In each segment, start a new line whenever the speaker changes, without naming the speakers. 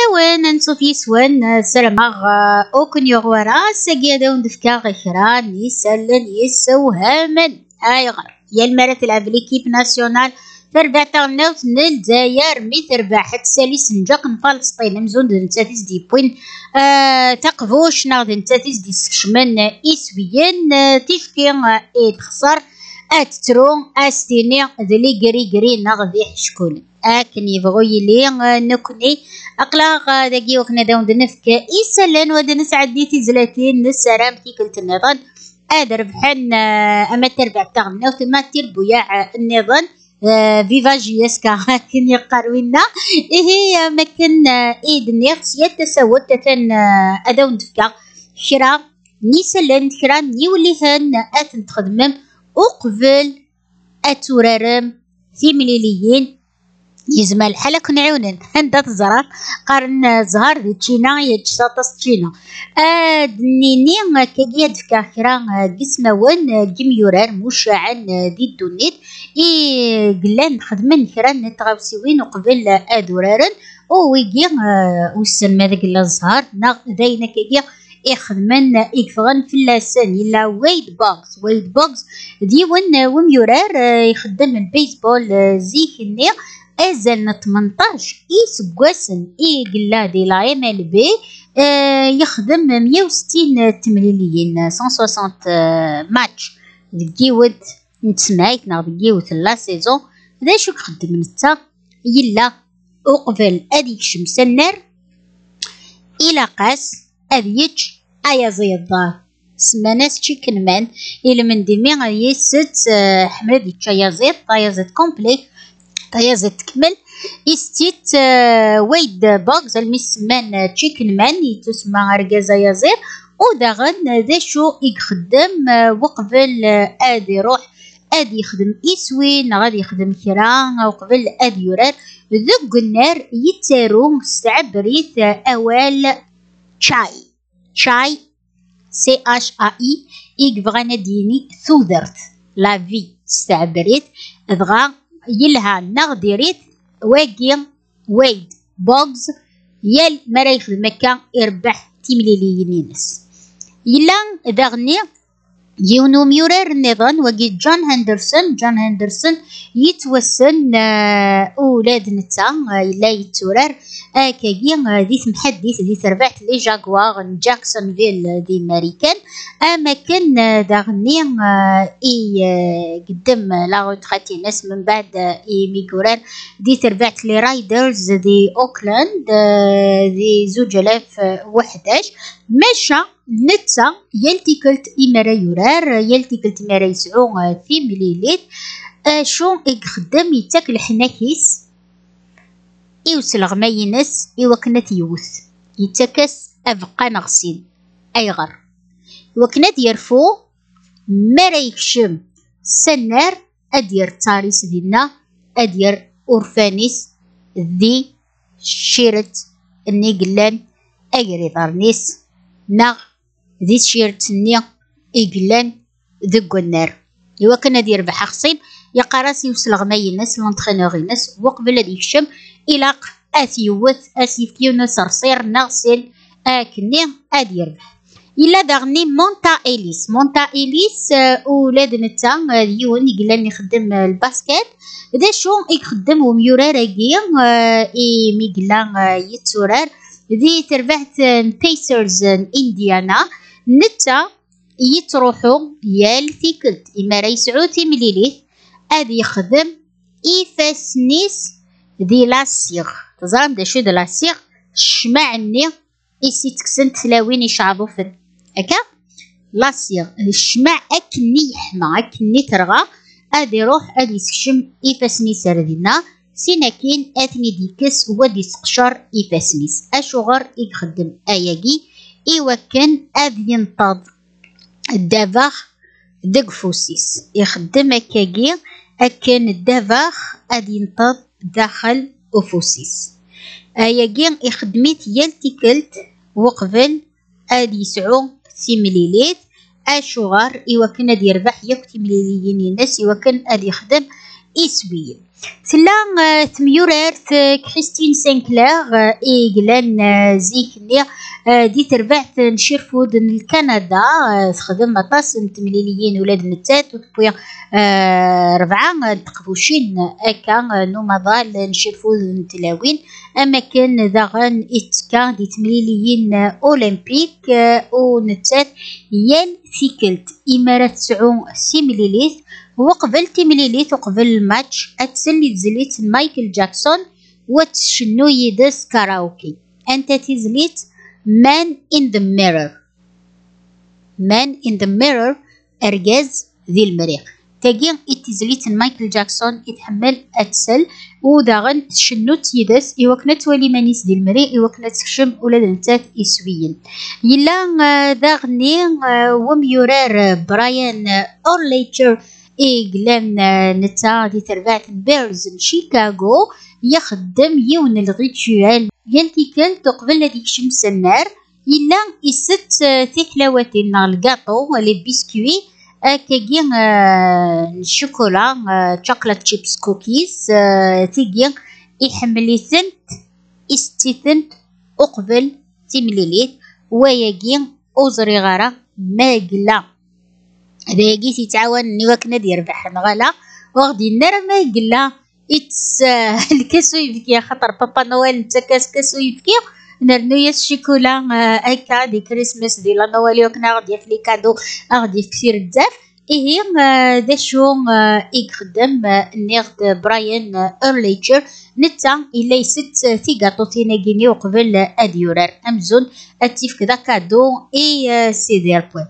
إسلاوان نصوف يسوان سلماغ أوكن يغورا ساقيا داون دفكا غيكران يسالن يسوهامن غر يا المرة تلعب ليكيب ناسيونال تربع تغناوت الجزائر مي تربح تسالي سنجاق من فلسطين مزون نتاتيس دي بوين تقفوش ناغد نتاتيس دي سكشمن إسويين تيفكي تخسر أتترون أستيني ذلي قري ناغد يحشكون أكن يبغو يلي نكني أقلاغ داكي وكنا داون دنفك إسالان ودنا سعديتي زلاتين نسرام كي كلت النظام ربحان أما تربع تاغنا وثم تربويا النظام فيفا جيسكا كن يقاروينا إيه مكن إيد نيغس يتساوت تتن أداون دفكا شرا نيسالان شرا نيوليهن أتن تخدمم وقبل أتورارم ثيمليليين يزمل الحالة كون عيونن عندها تزرع قارن زهر دي تشينا يتشاطس تشينا دنيني كاكيا دفكا كرا قسماوان جميورار مشاعن دي الدونيت قلان خدمن كرا نتغاوسيوين وقبل ادورارن ويجي وسن ماذاك الزهر ناغ داينا كاكيا يخدمن يكفغن في اللسان إلا ويد بوكس دي وميورار يخدم البيسبول زيكني أزلنا 18 إسكواسن قلا دي لا إم إل بي يخدم 160 تمريليين 160 ماتش ديوت نتسمعيك ناغ ديوت لا سيزون ذا شو كخدم نتا يلا وقبل أديك شمس النار إلى قاس أذيج أيا زيضا سماناس تشيكن مان إلى من ديمي يست حمرا دي تشايازيت طايازيت كومبلي طايازيت تكمل يستيت ويد بوكس المسمان تشيكن مان يتسمى رقازا يازير وداغن ذا شو يخدم وقبل ادي روح ادي يخدم اسوين غادي يخدم كرا وقبل ادي يورار ذوق النار يتارو مستعبريت اوال شاي سي اش ا اي يبغانا ديني ثودرت لا في استعبريت ابغى يلها نغديريت واقي ويد بوكس يال مرا يخدم مكا يربح تيمليليين ينس يلا داغني يونو ميورار النظام وقي جون هندرسون يتوسن اولاد نتا لا يتورار كاكي دي محدث دي تربعت لي جاكوار جاكسون فيل دي ماريكان اما كان داغني قدم لا روتريتي ناس من بعد ميغورار دي تربعت لي رايدرز دي اوكلاند دي 2011 مشى نتا يلتكلت إمارا يورار يلتكلت إمارا يسعو في مليليت شو يخدم يتاكل حناكيس يوصل غماينس يوكنات يوث يتاكس أبقى نغسين أي غر وكنات يرفو مرا يكشم سنار أدير تاريس دينا أدير أورفانيس ذي شيرت النيقلان أجري دارنيس ناغ ذي شيرتني إقلان ذق النار إوا كان هادي يربح خصيب يقراس يوصل غماي الناس لونتخينوغ الناس وقبل هادي يكشم إلا أثيوث أسيفكيونو صرصير ناغسين أكني هادي يربح إلا داغني مونتا إليس ولاد نتا يون يقلان يخدم الباسكت دا شو يخدم وميورار أكي ميقلان يتورار ذي تربحت بيسرز انديانا نتا يتروحو يالتيكلت إما يسعو تيمليليث أذي يخدم إيفاسنيس ذي لاسيغ تزرم دا شو دا لاسيغ شمعني إسي تكسن تلاوين يشعبو فن أكا لاسيغ الشمع أكني يحمى أكني ترغى أذي يروح أذي يسكشم إيفاسنيس ردينا سيناكين اثني ديكس ودي سقشر إيفاسنيس أشغر يخدم أياجي إيوا كان أذ ينتظ الدافاخ دق فوسيس يخدم أكاجي أكن الدافاخ أذ ينتظ داخل أفوسيس أياجي يخدميت يلتكلت وقبل أذ يسعو سيمليليت أشغر إيوا كان أذ يربح يكتي مليليين الناس إيوا كان أذ يخدم إسبيل سلا ثميورارت كريستين سانكلير إيجلان زيكني دي تربعت نشيرفود لكندا تخدم طاس نتمليليين ولاد نتات وتبوي ربعة تقفوشين أكا نومضال نشيرفود نتلاوين أما كان داغن إتكا دي تمليليين أولمبيك ونتات يال سيكلت إمارات سعو سيمليليث وقبل تمليليت وقبل الماتش اتسلي تزليت مايكل جاكسون وتشنو يدس كاراوكي انت تزليت مان ان ذا ميرور مان ان ذا ميرور ارجاز ذي المريخ تاقي اتزليت مايكل جاكسون يتحمل اتسل وداغن تشنو تيدس إيوكنا توالي مانيس دي المريخ إيوكنا تخشم ولاد نتات إسويين يلا داغني وميورار برايان أورليتشر إيجلان نتا دي تربعت بيرز شيكاغو يخدم يون الغيتشوال يالكيكال تقبل هاديك شمس النار إلا إست تيكلاواتين الكاطو لي بيسكوي كاكي الشوكولا شوكولات شيبس كوكيز تيجي يحمليثنت استيثنت أقبل تمليليت وياكي أوزري غارة ماقلا داكي تيتعاون نيواكنا ديال ربح نغالا وغدي النار ما يقلا إتس الكاسو يبكي خاطر بابا نوال نتا كاسو يبكي نرنو يا الشيكولا هكا دي كريسماس ديال نوال وكنا غادي في لي كادو غادي في كثير بزاف إيه دا شو يخدم نيغد براين أورليتشر نتا إلا يست تيغاطو تيناكيني وقبل أديورار أمزون أتيف كدا كادو إي سيدير بوين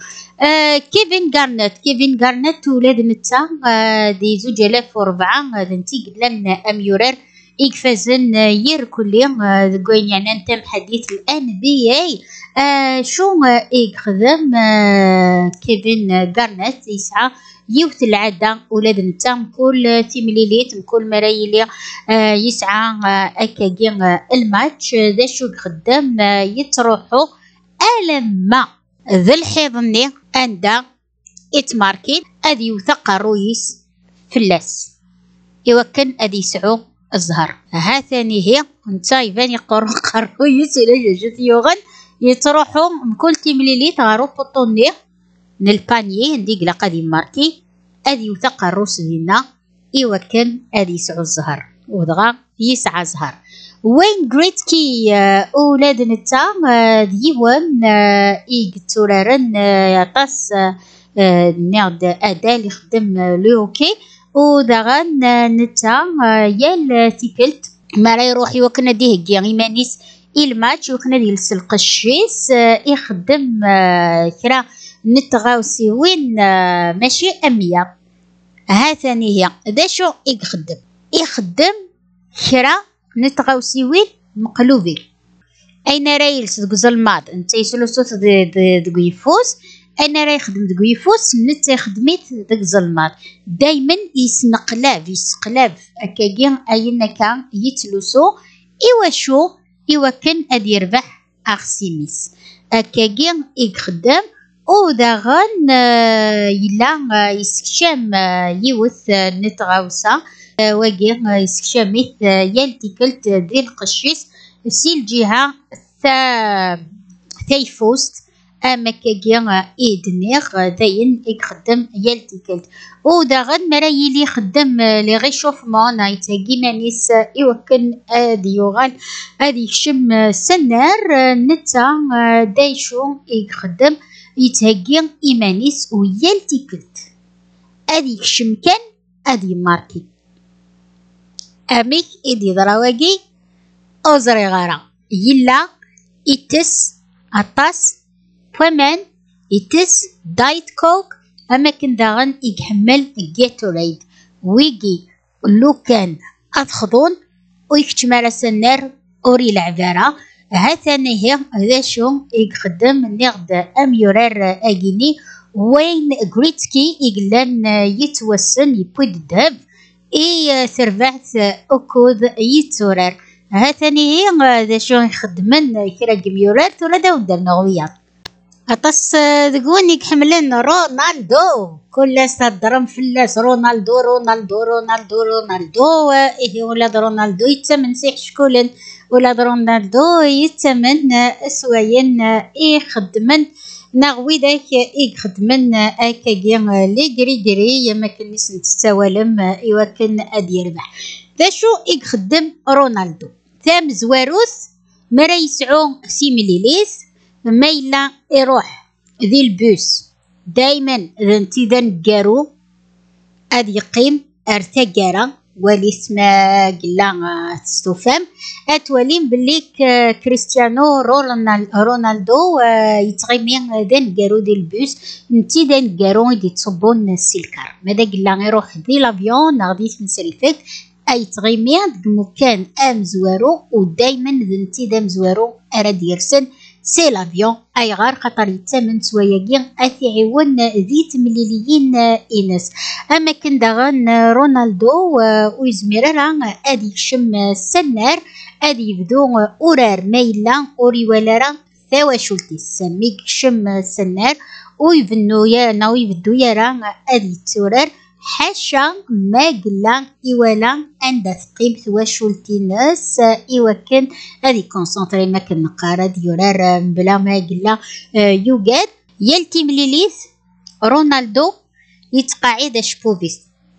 كيفين غارنت ولاد نتا دي 2004 دنتي قدلن أميورار إكفازن يركولي دقوين يعني نتم حديث الان بي اي شو يخدم كيفين غارنت يسعى يوث العادة ولاد نتا كل تيمليليت كل مرايلي يسعى أكاكي الماتش دا شو يخدم يتروحو ألما ذا الحيضني عندها اتماركين أدي يوثق الرويس فلاس يوكن أدي يسعو الزهر ها ثاني هي نتا يبان يقرو قرويس ولا جوج يوغن يتروحو كل تيمليليت غارو بوطوني نالبانيي نديك لا قادي ماركي أدي يوثق الروس ديالنا يوكن أدي يسعو الزهر ودغا يسعى زهر وين جريتكي أولاد نتا ديوان إيكتورارن يعطاس نعد أدال يخدم لوكي ودغان نتا يال تيكلت ما راه يروح يوكنا ديه كيا إيمانيس الماتش وكنا ديال القشيس يخدم كرا نتغاوسي وين ماشي أمية ها ثاني هي دا شو يخدم كرا نتغاوسي وين مقلوبي أين رايلس دك زلماط نتا يسلوسوت دك يفوز أين راه يخدم دك يفوز نتا خدميت دك زلماط دايما يسقلاف أكاكي أين كان يتلوسو إوا شو إوا كان أدي يربح أغسيميس أكاكي يخدم وداغن يلا يسكشام يوث نتغاوسا واقي يسكشاميت يالتيكلت ديال القشيس سي الجهة تايفوست أما كاكي إيدنيغ داين يخدم يالتيكلت وداغن مرايلي يخدم لي غيشوفمون يتاقي مانيس يوكن أدي يوغان أدي يشم سنار نتا دايشو يخدم يتهجي إيمانيس ويالتيكلت أدي يشم كان أدي ماركي أميك إدي دراواجي أوزري غارة يلا إتس أطاس ومان إتس دايت كوك أما كن داغن يحمل جاتوريد ويجي لو كان أتخضون ويكتمال السنار أوري العبارة ها ثاني هي هذا شو يخدم نغد أميورار أجيني وين غريتكي يقلن يتوسن يبود الذهب إي ثربعت أكود يتورار ها ثاني هي هذا شو يخدمن كرا جميورات ولا داود النغويات أطس ذقوني حملن رونالدو كل صدرم فلاس رونالدو رونالدو رونالدو رونالدو إيه ولاد رونالدو يتمن سيح شكولن ولاد رونالدو يتمن أسوين إيه خدمن نغوي ذاك إيه خدمن أكاكي لي قري يما كنيس نتساولم إيوا كان أدي يربح ذا شو إيه خدم رونالدو ثام زواروث مرا يسعو سيميليليس ما إلا يروح ذي البوس دايما ذنتي ذا نقارو أذ يقيم ارتقارا ولي اسما قلا تستوفام أتولين بليك كريستيانو رونالدو يتغيمي ذا نقارو ذي البوس نتي ذا نقارو يدي تصبون السلكار ماذا قلا يروح ذي لافيون نغدي تنسريفك أي تغيمي مكان أمزوارو ودايما ذنتي ذا مزوارو أراد يرسل سي لافيون اي غار خطر يتمن سواياكي اثيعون ذي تمليليين انس اما كن داغن رونالدو ويزمير راه ادي يكشم السنار ادي يبدو اورار مايلا اوري ولا راه ثوا شولتي سمي يكشم السنار ويبنو يا ناوي يبدو يا راه ادي تورار حاشا ما قلا إيوالا عند ثقيب ثوا شولتي ناس إيوا هذي كونسونطري ما كنقارا ديورار بلا ما قلا يوجد يلتي مليليث رونالدو يتقاعد شبوبيس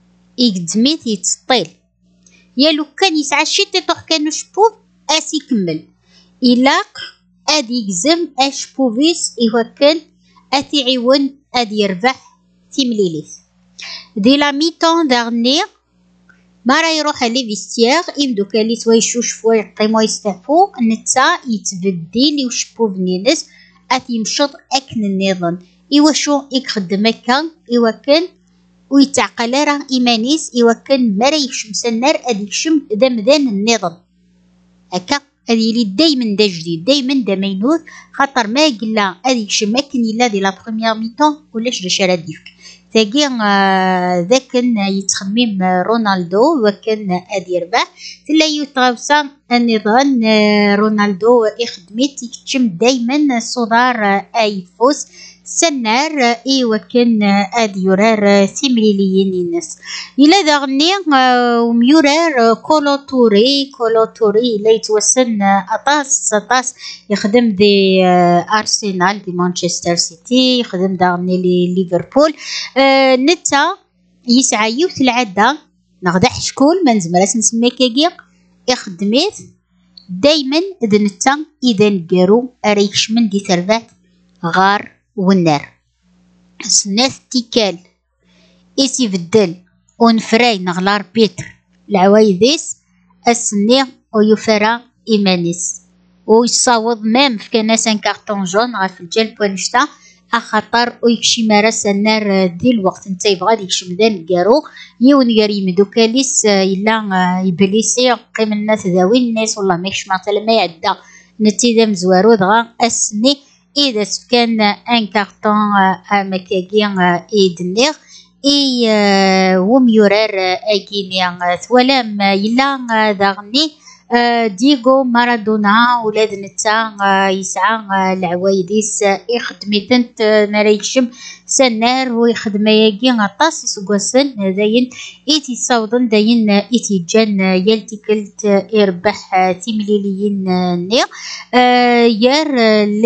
يقدميت يتسطيل يالو كان يسعى شتي طوح كانو شبوب اسي كمل إلاق ادي يقزم اشبوبيس إيوا كان اثي عيون ادي يربح تيمليليث دي لا ميتون دارنير ما راه يروح لي فيستيير يبدو كالي سوا يشوشفو يقيمو يستعفو نتا يتبدل وشبو بنينس اثي مشط اكن النظام ايوا شو يخدم هكا ايوا كان ويتعقل راه ايمانيس ايوا كان ما راه يكشم سنار ادي يكشم ذا مذان النظام هكا هذه لي دايما دا جديد دايما دا مينوث خاطر ما قلا ادي يكشم هكا الا دي لا بروميير ميتون ولاش باش راه ديفك تاقي ذاك يتخمم رونالدو وكان ادي يربح تلا يتغوصا النظام رونالدو يخدميت يكتشم دايما صدار اي فوز سنار اي وكان ادي يرار ثمليليين الناس الى داغني وميورار كولوتوري لا يتوسن اطاس يخدم دي ارسنال دي مانشستر سيتي يخدم داغني ليفربول نتا يسعى يوث العاده نغدح شكون ما نزمرس نسمي كاكيق يخدميت دايما نتا اذا نقارو اريكش من دي ثربات غار والنار سناث تيكال إسي بدل ونفراي نغلار بيتر العوايديس السني ويفرا إيمانيس ويصاوض مام في كناس ان كارطون جون غاف الجال بوانشتا اخاطر ويكشي مارس النار دي الوقت نتا يبغى يكشم ذا نقارو يون قاري مدوكاليس إلا يبليسي قيم الناس ذاوي الناس والله ماكش معطل ما يعدى نتي ذا مزوارو دغا السني إذا كان ان كارطون مكاكي يدنيغ اي وميورار اكيني ثوالام يلا داغني ديغو مارادونا ولاد نتا يسعى العوايديس يخدميتنت مريكشم سنار ويخدم ياكي غطاس يسقوسن داين ايتي صوضن داين ايتي جان يلتكلت يربح تيمليليين نير يار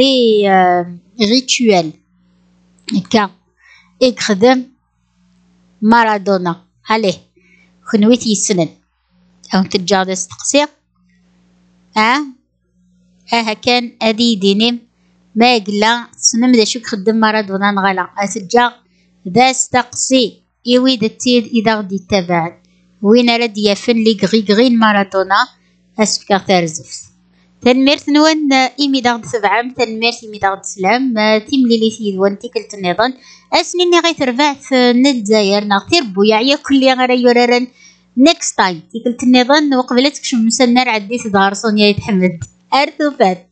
لي ريتوال كا يخدم مارادونا عليه خنويتي سنن او تجاد استقصير كان ادي دينيم ما قلا سنم دا شو خدم مارادونا نغلا اتجا ذا استقصي يوي دتيد اذا غدي تبعد وين راد يفن لي غرين مارادونا اسفكا ترزف تنميرت نوان إيمي داغد سبعام تنميرت إيمي داغد سلام تيملي لي سيد وانتي كلت النظام أسنيني غي تربعت نالجزاير نغتير بويا كل غير يورارن نيكست تايم تيكلت النظام وقبلتك شو مسنار عديت دار صونيا يتحمد أرثوفات.